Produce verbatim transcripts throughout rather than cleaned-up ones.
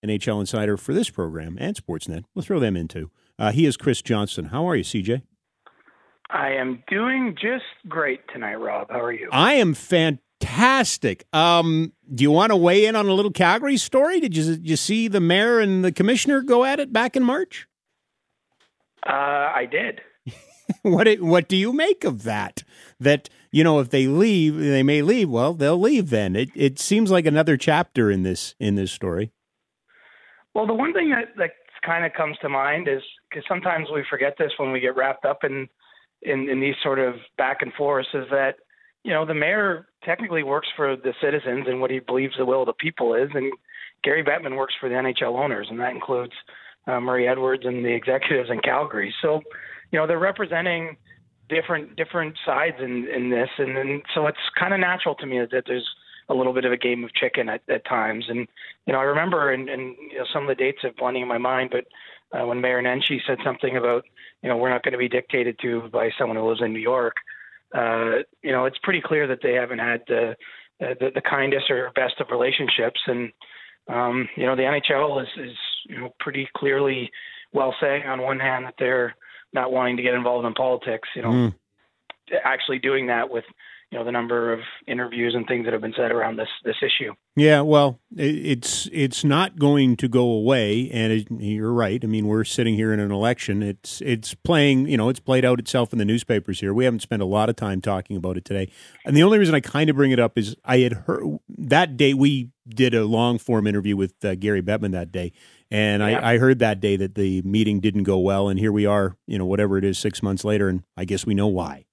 N H L insider for this program and Sportsnet. We'll throw them in too. Uh, he is Chris Johnston. How are you, C J? I am doing just great tonight, Rob. How are you? I am fantastic. Um, do you want to weigh in on a little Calgary story? Did you, did you see the mayor and the commissioner go at it back in March? Uh, I did. What it, what do you make of that? That, you know, if they leave, they may leave. Well, they'll leave then. It it seems like another chapter in this in this story. Well, the one thing that, that kind of comes to mind is, because sometimes we forget this when we get wrapped up in, in, in these sort of back and forths, is that, you know, the mayor technically works for the citizens and what he believes the will of the people is, and Gary Bettman works for the N H L owners, and that includes uh, Murray Edwards and the executives in Calgary. So, you know, they're representing different different sides in, in this, and, and so it's kind of natural to me that there's a little bit of a game of chicken at, at times. And, you know, I remember, and, and you know, some of the dates are blending in my mind, but uh, when Mayor Nenshi said something about, you know, we're not going to be dictated to by someone who lives in New York, uh, you know, it's pretty clear that they haven't had the, the, the kindest or best of relationships. And, um, you know, the N H L is, is, you know, pretty clearly well saying on one hand that they're not wanting to get involved in politics, you know, mm. actually doing that with, you know, the number of interviews and things that have been said around this this issue. Yeah, well, it's it's not going to go away, and it, you're right. I mean, we're sitting here in an election. It's it's playing, you know, it's played out itself in the newspapers here. We haven't spent a lot of time talking about it today, and the only reason I kind of bring it up is I had heard that day we did a long form interview with uh, Gary Bettman that day, and yeah. I, I heard that day that the meeting didn't go well, and here we are, you know, whatever it is, six months later, and I guess we know why.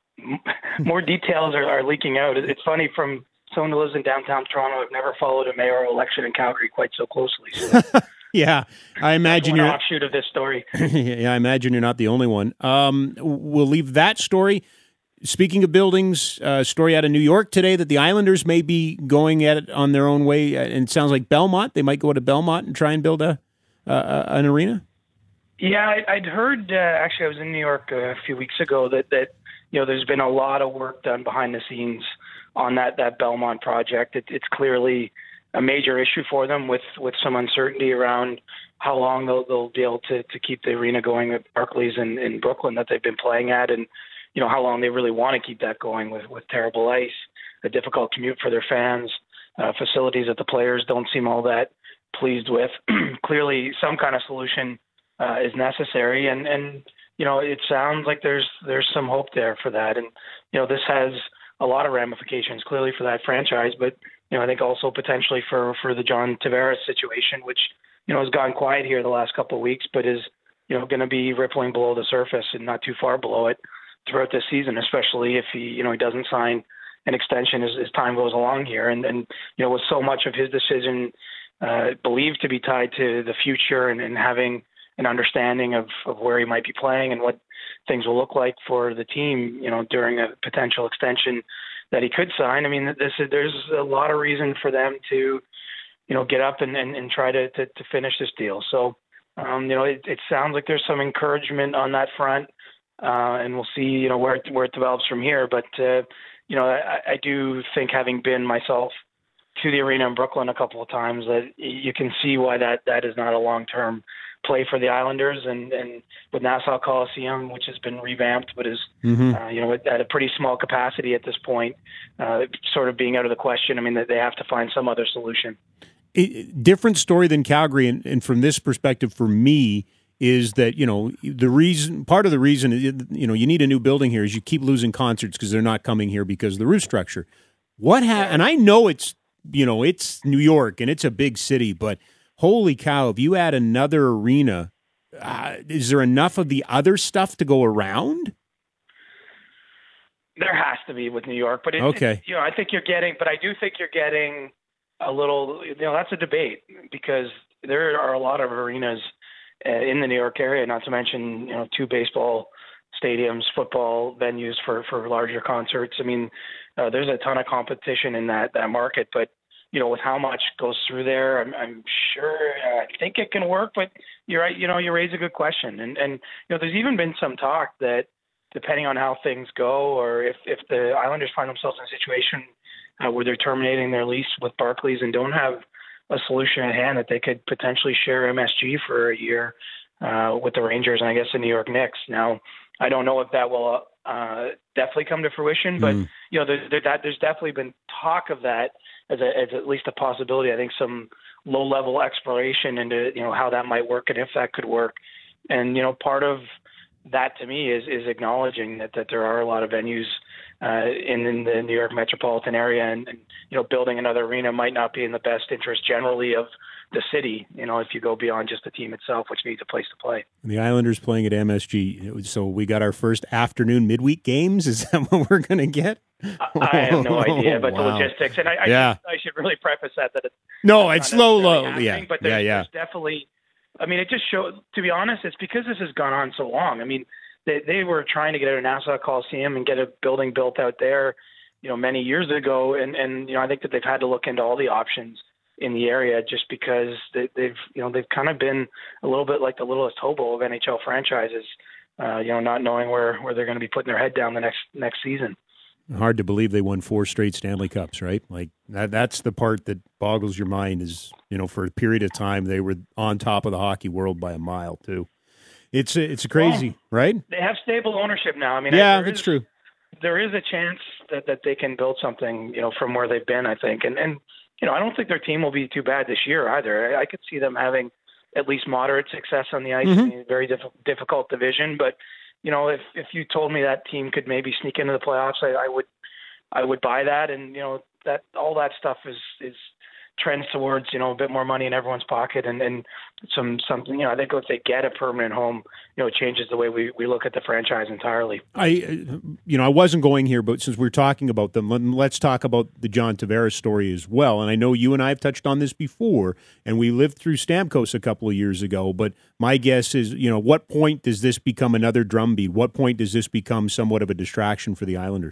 More details are, are leaking out. It's funny, from someone who lives in downtown Toronto, I've never followed a mayoral election in Calgary quite so closely. So yeah, I imagine you're an offshoot of this story. yeah, I imagine you're not the only one. Um, we'll leave that story. Speaking of buildings, uh, story out of New York today that the Islanders may be going at it on their own way, and it sounds like Belmont. They might go to Belmont and try and build a uh, an arena. Yeah, I, I'd heard. Uh, actually, I was in New York a few weeks ago. That that. You know, there's been a lot of work done behind the scenes on that, that Belmont project. It, it's clearly a major issue for them, with, with some uncertainty around how long they'll, they'll be able to, to keep the arena going at Barclays in, in Brooklyn that they've been playing at, and, you know, how long they really want to keep that going with, with terrible ice, a difficult commute for their fans, uh, facilities that the players don't seem all that pleased with. Clearly, some kind of solution uh, is necessary, and, and you know, it sounds like there's there's some hope there for that. And, you know, this has a lot of ramifications clearly for that franchise, but, you know, I think also potentially for, for the John Tavares situation, which, you know, has gone quiet here the last couple of weeks, but is, you know, going to be rippling below the surface and not too far below it throughout this season, especially if he, you know, he doesn't sign an extension as, as time goes along here. And, and, you know, with so much of his decision uh, believed to be tied to the future and, and having an understanding of, of where he might be playing and what things will look like for the team, you know, during a potential extension that he could sign. I mean, this is, there's a lot of reason for them to, you know, get up and, and, and try to, to, to finish this deal. So, um, you know, it, it sounds like there's some encouragement on that front, uh, and we'll see, you know, where it, where it develops from here. But, uh, you know, I, I do think, having been myself to the arena in Brooklyn a couple of times, that you can see why that, that is not a long-term play for the Islanders, and, and with Nassau Coliseum, which has been revamped, but is, mm-hmm. uh, you know, at a pretty small capacity at this point, uh, sort of being out of the question. I mean, that they have to find some other solution. It, different story than Calgary, and, and from this perspective, for me, is that, you know, the reason, part of the reason, you know, you need a new building here is you keep losing concerts because they're not coming here because of the roof structure. What ha- and I know it's, you know, it's New York and it's a big city, but holy cow, if you add another arena, uh, is there enough of the other stuff to go around? There has to be with New York, but it, okay. it, you know, I think you're getting, but I do think you're getting a little, you know, that's a debate, because there are a lot of arenas uh, in the New York area, not to mention, you know, two baseball stadiums, football venues for, for larger concerts. I mean, uh, there's a ton of competition in that, that market, but, you know, with how much goes through there, I'm, I'm sure, uh, I think it can work, but you're right, you know, you raise a good question. And, and, you know, there's even been some talk that depending on how things go, or if, if the Islanders find themselves in a situation uh, where they're terminating their lease with Barclays and don't have a solution at hand that they could potentially share M S G for a year uh, with the Rangers and I guess the New York Knicks. Now, I don't know if that will uh, definitely come to fruition, but mm. you know, there, there, that, there's definitely been talk of that as, a, as at least a possibility. I think some low-level exploration into you know how that might work and if that could work. And you know, part of that to me is is acknowledging that, that there are a lot of venues uh, in, in the New York metropolitan area, and, and you know, building another arena might not be in the best interest generally of the city. You know, if you go beyond just the team itself, which needs a place to play. The Islanders playing at M S G, so we got our first afternoon midweek games. Is that what we're going to get? I have no idea about wow. the logistics, and I, I, yeah. should, I should really preface that that it's no, it's low, low, yeah, but there's, yeah, yeah. there's definitely. I mean, it just shows. To be honest, it's because this has gone on so long. I mean. They, they were trying to get out of Nassau Coliseum and get a building built out there, you know, many years ago. And, and you know, I think that they've had to look into all the options in the area just because they, they've, you know, they've kind of been a little bit like the littlest hobo of N H L franchises, uh, you know, not knowing where, where they're going to be putting their head down the next next season. Hard to believe they won four straight Stanley Cups, right? Like that, that's the part that boggles your mind is, you know, for a period of time, they were on top of the hockey world by a mile too. It's a, it's a crazy, well, right? They have stable ownership now. I mean, yeah, that's true. There is a chance that, that they can build something, you know, from where they've been, I think. And, and, you know, I don't think their team will be too bad this year either. I, I could see them having at least moderate success on the ice mm-hmm. in a very diff- difficult division. But, you know, if, if you told me that team could maybe sneak into the playoffs, I, I would, I would buy that. And, you know, that all that stuff is, is, trends towards, you know, a bit more money in everyone's pocket and, and some something, you know, I think if they get a permanent home, you know, it changes the way we, we look at the franchise entirely. I, you know, I wasn't going here, but since we're talking about them, let's talk about the John Tavares story as well. And I know you and I have touched on this before, and we lived through Stamkos a couple of years ago, but my guess is, you know, what point does this become another drumbeat? What point does this become somewhat of a distraction for the Islanders?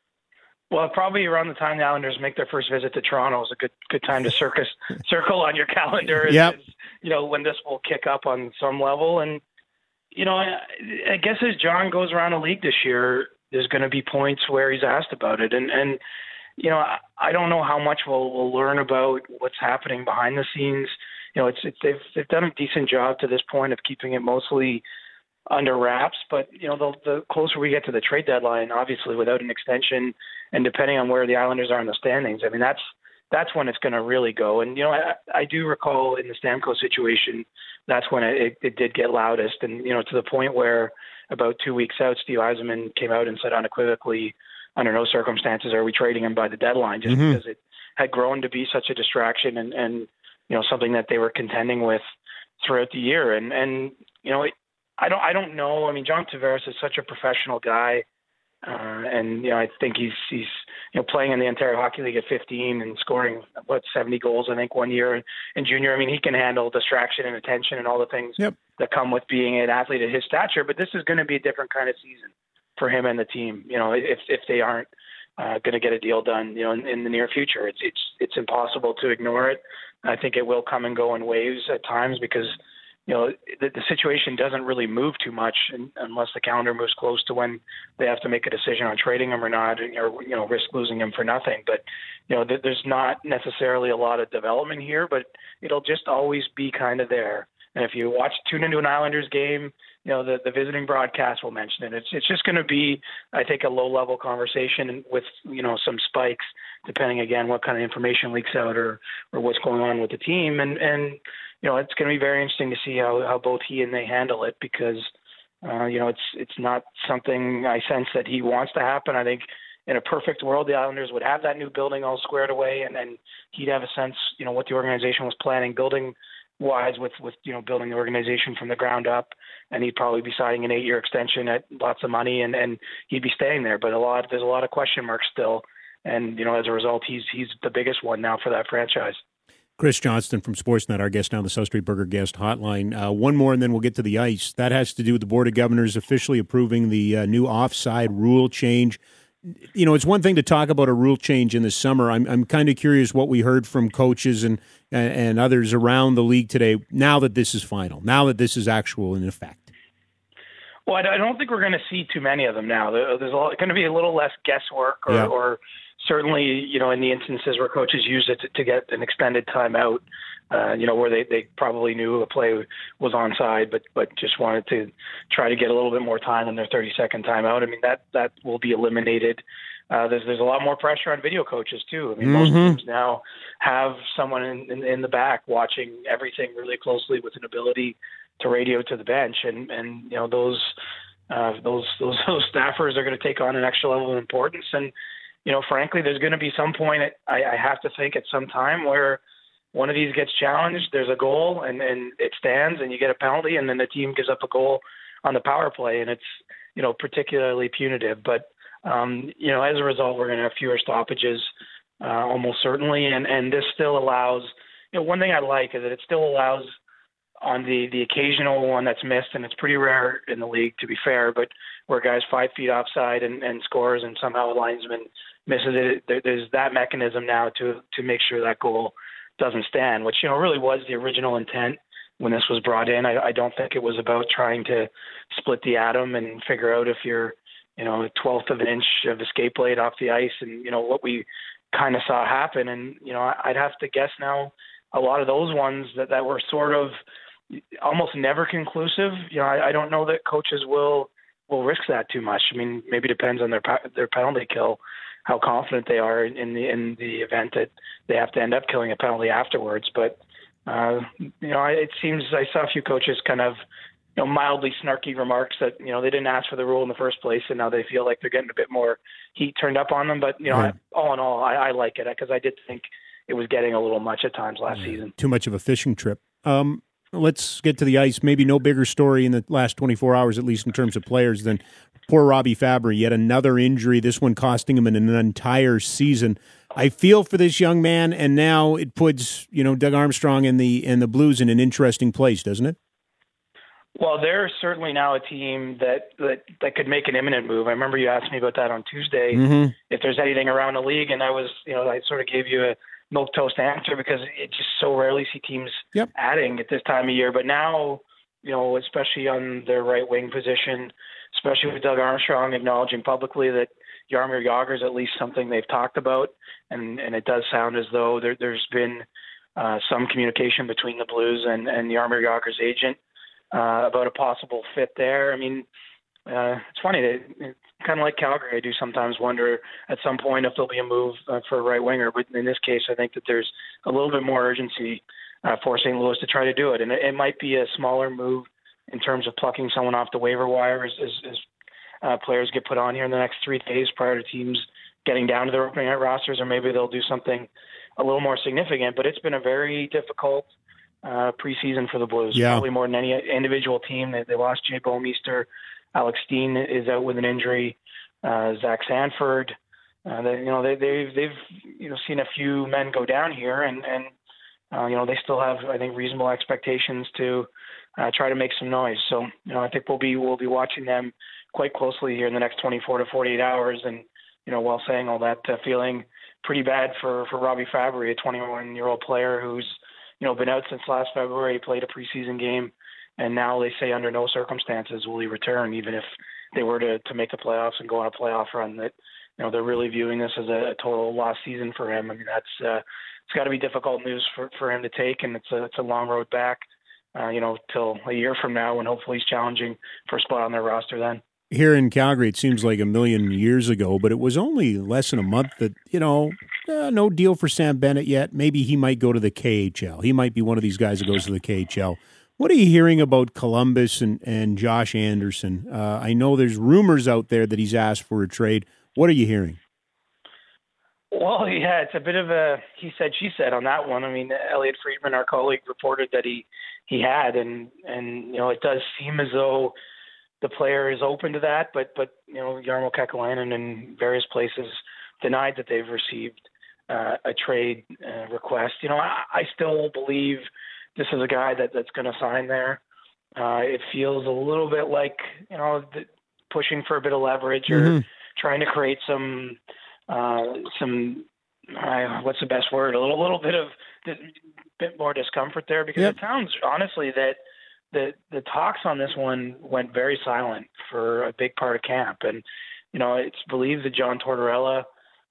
Well, probably around the time the Islanders make their first visit to Toronto is a good good time to circus circle on your calendar. Is, yep. is, you know, when this will kick up on some level. And, you know, I, I guess as John goes around the league this year, there's going to be points where he's asked about it. And, and you know, I, I don't know how much we'll, we'll learn about what's happening behind the scenes. You know, it's, it's they've they've done a decent job to this point of keeping it mostly under wraps, but you know, the, the closer we get to the trade deadline, obviously without an extension and depending on where the Islanders are in the standings, I mean, that's, that's when it's going to really go. And, you know, I, I do recall in the Stamkos situation, that's when it, it did get loudest. And, you know, to the point where about two weeks out, Steve Yzerman came out and said unequivocally, under no circumstances are we trading him by the deadline, just mm-hmm. because it had grown to be such a distraction and, and, you know, something that they were contending with throughout the year. And, and, you know, it, I don't, I don't know. I mean, John Tavares is such a professional guy. Uh, and, you know, I think he's, he's, you know, playing in the Ontario Hockey League at fifteen and scoring, what, seventy goals, I think, one year in junior. I mean, he can handle distraction and attention and all the things yep. that come with being an athlete at his stature. But this is going to be a different kind of season for him and the team, you know, if, if they aren't uh, going to get a deal done, you know, in, in the near future. It's, it's, it's impossible to ignore it. I think it will come and go in waves at times because, you know, the, the situation doesn't really move too much in, unless the calendar moves close to when they have to make a decision on trading him or not, or, you know, risk losing him for nothing. But, you know, th- there's not necessarily a lot of development here, but it'll just always be kind of there. And if you watch, tune into an Islanders game, you know, the, the visiting broadcast will mention it. It's it's just going to be, I think, a low-level conversation with, you know, some spikes, depending, again, what kind of information leaks out or, or what's going on with the team. And, and you know, it's going to be very interesting to see how, how both he and they handle it because, uh, you know, it's it's not something I sense that he wants to happen. I think in a perfect world, the Islanders would have that new building all squared away, and then he'd have a sense, you know, what the organization was planning, building wise with, with, you know, building the organization from the ground up, and he'd probably be signing an eight-year extension at lots of money, and, and he'd be staying there. But a lot, there's a lot of question marks still, and, you know, as a result, he's he's the biggest one now for that franchise. Chris Johnston from Sportsnet, our guest now, the South Street Burger guest hotline. Uh, one more, and then we'll get to the ice. That has to do with the Board of Governors officially approving the uh, new offside rule change. You know, it's one thing to talk about a rule change in the summer. I'm I'm kind of curious what we heard from coaches and, and and others around the league today. Now that this is final, now that this is actual in effect. Well, I don't think we're going to see too many of them now. There's a lot, going to be a little less guesswork or, yeah. or certainly, you know, in the instances where coaches use it to, to get an extended timeout, uh, you know, where they, they probably knew a play was onside, but but just wanted to try to get a little bit more time in their thirty-second timeout. I mean, that that will be eliminated. Uh, there's there's a lot more pressure on video coaches too. I mean, Mm-hmm. most teams now have someone in, in, in the back watching everything really closely with an ability to radio to the bench, and and you know those uh, those those those staffers are going to take on an extra level of importance. And you know, frankly, there's going to be some point at, I, I have to think at some time where one of these gets challenged. There's a goal, and and it stands, and you get a penalty, and then the team gives up a goal on the power play, and it's you know particularly punitive, but. Um, you know, as a result, we're going to have fewer stoppages, uh, almost certainly. And, and this still allows, you know, one thing I like is that it still allows on the, the occasional one that's missed, and it's pretty rare in the league, to be fair, but where guys five feet offside and, and scores and somehow a linesman misses it, there, there's that mechanism now to, to make sure that goal doesn't stand, which, you know, really was the original intent when this was brought in. I, I don't think it was about trying to split the atom and figure out if you're, you know, a twelfth of an inch of escape blade off the ice, and, you know, what we kind of saw happen. And, you know, I'd have to guess now a lot of those ones that, that were sort of almost never conclusive, you know, I, I don't know that coaches will will risk that too much. I mean, maybe it depends on their their penalty kill, how confident they are in the in the event that they have to end up killing a penalty afterwards. But, uh, you know, it seems I saw a few coaches kind of, you know, mildly snarky remarks that, you know, they didn't ask for the rule in the first place, and now they feel like they're getting a bit more heat turned up on them. But, you know, Right. I, all in all, I, I like it because I did think it was getting a little much at times last Yeah. season. Too much of a fishing trip. Um, let's get to the ice. Maybe no bigger story in the last twenty-four hours, at least in terms of players, than poor Robbie Fabry. Yet another injury, this one costing him an, an entire season. I feel for this young man, and now it puts, you know, Doug Armstrong and the and the Blues in an interesting place, doesn't it? Well, they're certainly now a team that, that that could make an imminent move. I remember you asked me about that on Tuesday, mm-hmm. if there's anything around the league, and I was, you know, I sort of gave you a milquetoast answer because it just so rarely see teams yep. adding at this time of year. But now, you know, especially on their right wing position, especially with Doug Armstrong acknowledging publicly that Jaromir Jagr is at least something they've talked about, and, and it does sound as though there, there's been uh, some communication between the Blues and, and Jaromir Jagr's agent. Uh, about a possible fit there. I mean, uh, it's funny that it's kind of like Calgary. I do sometimes wonder at some point if there'll be a move uh, for a right winger. But in this case, I think that there's a little bit more urgency uh, for Saint Louis to try to do it. And it, it might be a smaller move in terms of plucking someone off the waiver wire as, as, as uh, players get put on here in the next three days prior to teams getting down to their opening night rosters, or maybe they'll do something a little more significant. But it's been a very difficult Uh, preseason for the Blues, yeah. probably more than any individual team. They, they lost Jay Bouwmeester. Alex Steen is out with an injury. Uh, Zach Sanford. Uh, they, you know, they, they've they've you know seen a few men go down here, and and uh, you know they still have, I think, reasonable expectations to uh, try to make some noise. So you know I think we'll be we'll be watching them quite closely here in the next twenty-four to forty-eight hours. And you know, while saying all that, uh, feeling pretty bad for for Robbie Fabry, a twenty-one-year-old player who's you know, been out since last February, played a preseason game, and now they say under no circumstances will he return, even if they were to, to make the playoffs and go on a playoff run. That, you know, they're really viewing this as a, a total lost season for him. I mean, that's uh, it's got to be difficult news for, for him to take, and it's a it's a long road back, uh, you know, till a year from now when hopefully he's challenging for a spot on their roster then. Here in Calgary, it seems like a million years ago, but it was only less than a month that, you know, uh, no deal for Sam Bennett yet. Maybe he might go to the K H L. He might be one of these guys that goes to the K H L. What are you hearing about Columbus and, and Josh Anderson? Uh, I know there's rumors out there that he's asked for a trade. What are you hearing? Well, yeah, it's a bit of a he said, she said on that one. I mean, Elliot Friedman, our colleague, reported that he, he had, and, and, you know, it does seem as though the player is open to that, but, but you know, Jarmo Kekalainen in various places denied that they've received uh, a trade uh, request. You know, I, I still believe this is a guy that, that's going to sign there. Uh, it feels a little bit like, you know, the, pushing for a bit of leverage or mm-hmm. trying to create some, uh, some, uh, what's the best word? A little, little bit of, a bit more discomfort there, because yep. it sounds honestly that, The the talks on this one went very silent for a big part of camp. And, you know, it's believed that John Tortorella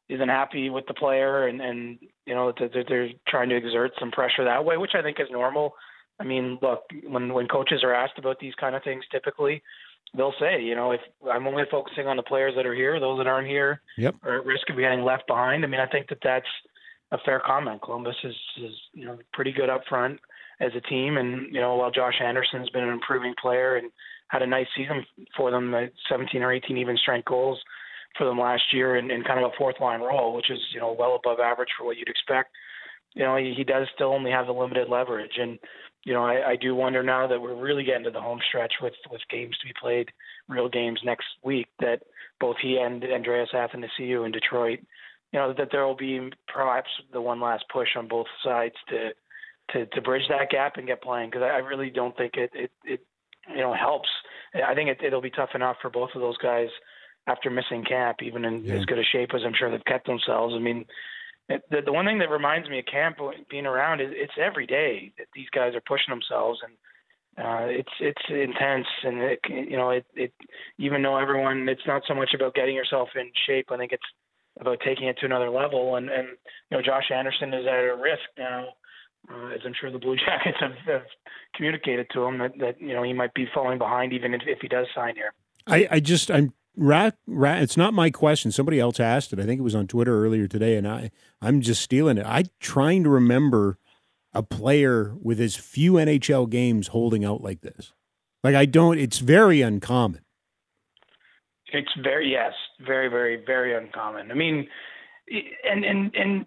isn't happy with the player, and, and you know they're, they're trying to exert some pressure that way, which I think is normal. I mean, look, when when coaches are asked about these kind of things, typically they'll say, you know, if I'm only focusing on the players that are here, those that aren't here yep. are at risk of getting left behind. I mean, I think that that's a fair comment. Columbus is, is you know, pretty good up front as a team. And, you know, while Josh Anderson's been an improving player and had a nice season for them, seventeen or eighteen even strength goals for them last year in, in kind of a fourth line role, which is, you know, well above average for what you'd expect. You know, he, he does still only have the limited leverage. And, you know, I, I do wonder now that we're really getting to the home stretch with, with games to be played, real games next week, that both he and Andreas Athanasiou in Detroit, you know, that there will be perhaps the one last push on both sides to to, to bridge that gap and get playing, because I really don't think it, it, it you know, helps. I think it, it'll be tough enough for both of those guys after missing camp, even in yeah. as good a shape as I'm sure they've kept themselves. I mean, it, the, the one thing that reminds me of camp being around is it's every day that these guys are pushing themselves, and uh, it's it's intense. And it, you know, it, it even though everyone, it's not so much about getting yourself in shape. I think it's about taking it to another level. And and you know, Josh Anderson is at a risk now, uh, as I'm sure the Blue Jackets have, have communicated to him that, that you know he might be falling behind even if, if he does sign here. I, I just I'm. Rat, rat, it's not my question. Somebody else asked it. I think it was on Twitter earlier today, and I, I'm just stealing it. I'm trying to remember a player with as few N H L games holding out like this. Like, I don't, it's very uncommon. It's very, yes, very, very, very uncommon. I mean, and, and, and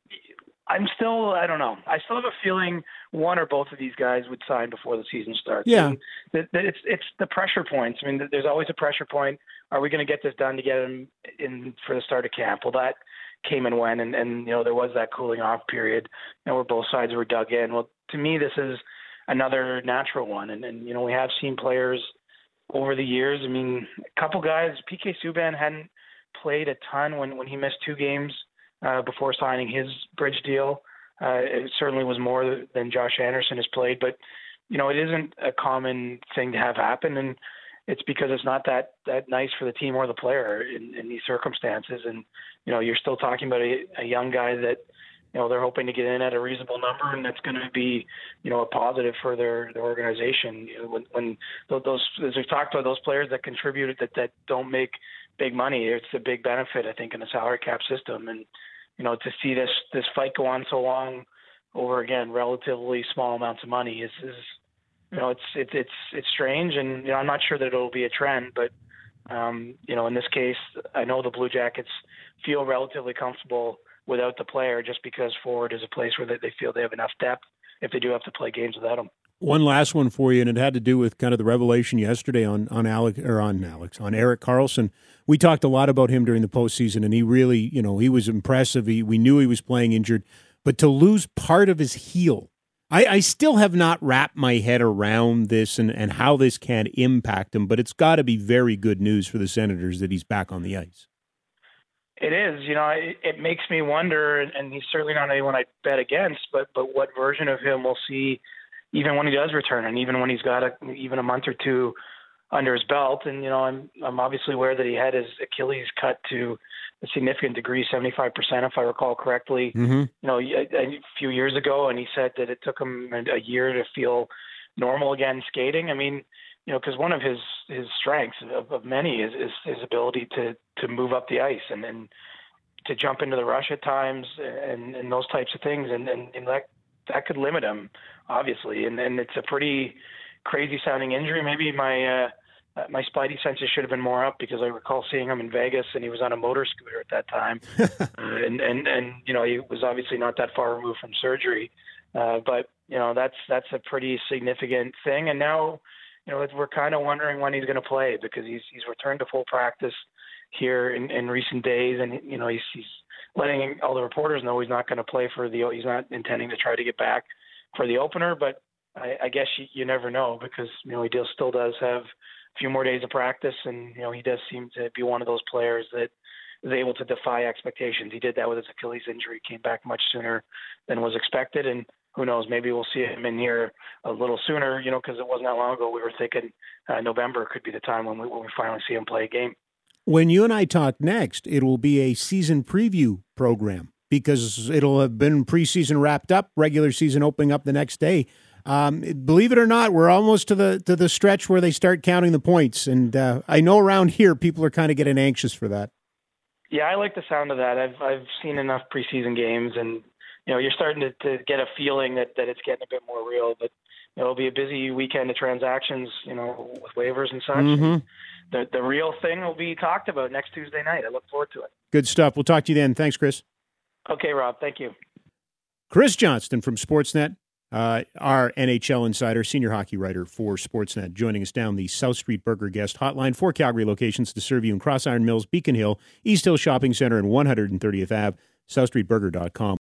I'm still, I don't know. I still have a feeling one or both of these guys would sign before the season starts. Yeah. And the, the, it's, it's the pressure points. I mean, there's always a pressure point. Are we going to get this done to get him in for the start of camp? Well, that came and went, and, and you know there was that cooling off period, you know, where both sides were dug in. Well, to me, this is another natural one, and, and you know we have seen players over the years. I mean, a couple guys. P K Subban hadn't played a ton when when he missed two games uh, before signing his bridge deal. Uh, it certainly was more than Josh Anderson has played, but you know it isn't a common thing to have happen, and it's because it's not that, that nice for the team or the player in, in these circumstances. And, you know, you're still talking about a, a young guy that, you know, they're hoping to get in at a reasonable number, and that's going to be, you know, a positive for their, their organization. You know, when, when those, as we've talked about, those players that contribute that, that don't make big money, it's a big benefit, I think, in the salary cap system. And, you know, to see this, this fight go on so long over, again, relatively small amounts of money is, is, you know, it's it's it's it's strange, and you know, I'm not sure that it'll be a trend, but um, you know, in this case, I know the Blue Jackets feel relatively comfortable without the player, just because forward is a place where they, they feel they have enough depth if they do have to play games without him. One last one for you, and it had to do with kind of the revelation yesterday on on Alex or on Alex on Erik Karlsson. We talked a lot about him during the postseason, and he really, you know, he was impressive. He, we knew he was playing injured, but to lose part of his heel. I, I still have not wrapped my head around this and, and how this can impact him, but it's got to be very good news for the Senators that he's back on the ice. It is. You know, it, it makes me wonder, and he's certainly not anyone I bet against, but but what version of him we'll see even when he does return, and even when he's got a, even a month or two under his belt. And, you know, I'm I'm obviously aware that he had his Achilles cut to a significant degree, seventy-five percent, if I recall correctly, mm-hmm. you know, a, a few years ago. And he said that it took him a year to feel normal again skating. I mean, you know, because one of his, his strengths of, of many is, is his ability to, to move up the ice and, and to jump into the rush at times and, and those types of things. And, and, and that, that could limit him, obviously. And, and it's a pretty crazy sounding injury. Maybe my, uh, Uh, my spidey senses should have been more up, because I recall seeing him in Vegas and he was on a motor scooter at that time. uh, and, and, and, you know, he was obviously not that far removed from surgery. Uh, but, you know, that's, that's a pretty significant thing. And now, you know, we're kind of wondering when he's going to play, because he's, he's returned to full practice here in, in recent days. And, you know, he's, he's letting all the reporters know he's not going to play for the, he's not intending to try to get back for the opener, but I, I guess you, you never know, because, you know, he still, still does have a few more days of practice, and you know he does seem to be one of those players that is able to defy expectations. He did that with his Achilles injury, came back much sooner than was expected, and who knows, maybe we'll see him in here a little sooner, you know, because it wasn't that long ago we were thinking uh, November could be the time when we, when we finally see him play a game. When you and I talk next, it will be a season preview program because it'll have been preseason wrapped up, regular season opening up the next day. Um, believe it or not, we're almost to the to the stretch where they start counting the points, and uh, I know around here people are kind of getting anxious for that. Yeah, I like the sound of that. I've I've seen enough preseason games, and you know you're starting to, to get a feeling that, that it's getting a bit more real. But you know, it'll be a busy weekend of transactions, you know, with waivers and such. Mm-hmm. And the the real thing will be talked about next Tuesday night. I look forward to it. Good stuff. We'll talk to you then. Thanks, Chris. Okay, Rob. Thank you. Chris Johnston from Sportsnet, uh, our N H L insider, senior hockey writer for Sportsnet, joining us down the South Street Burger Guest Hotline. Four Calgary locations to serve you in Cross Iron Mills, Beacon Hill, East Hill Shopping Center, and one hundred thirtieth Avenue, south street burger dot com.